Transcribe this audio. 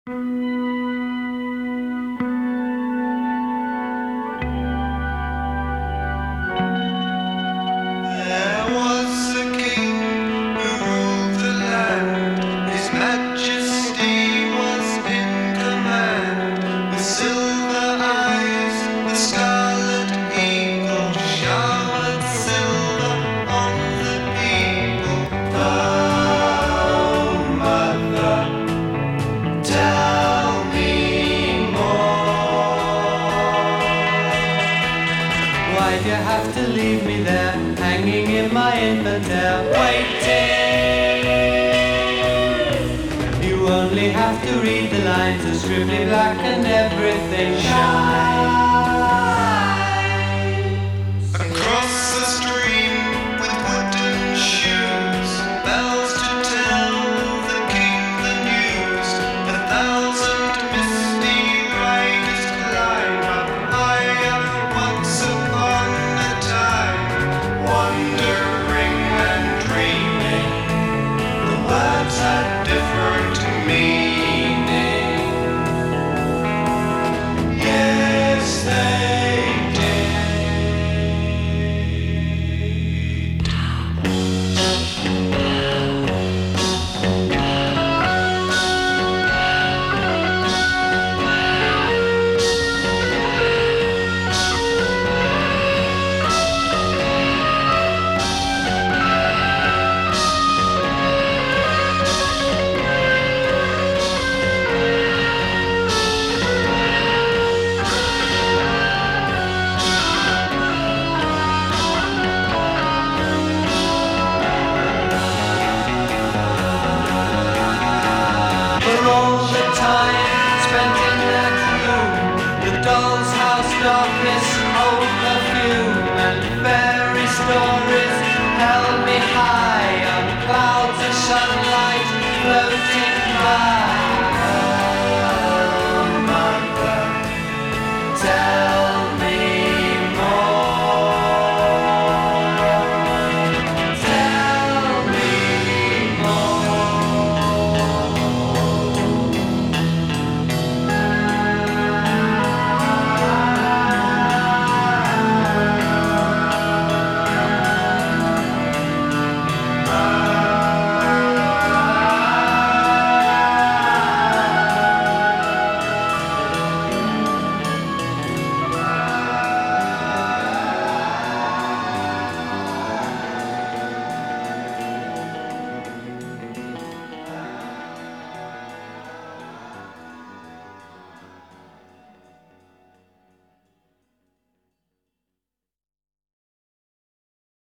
There was a king who ruled the land. His majesty was in command. With silver eyes, the scarlet eagle showered silver on the people. Oh, mother, tell me more. Why'd you have to leave me there, hanging in my infantile, waiting? You only have to read the lines, are scribbly black and everything shines.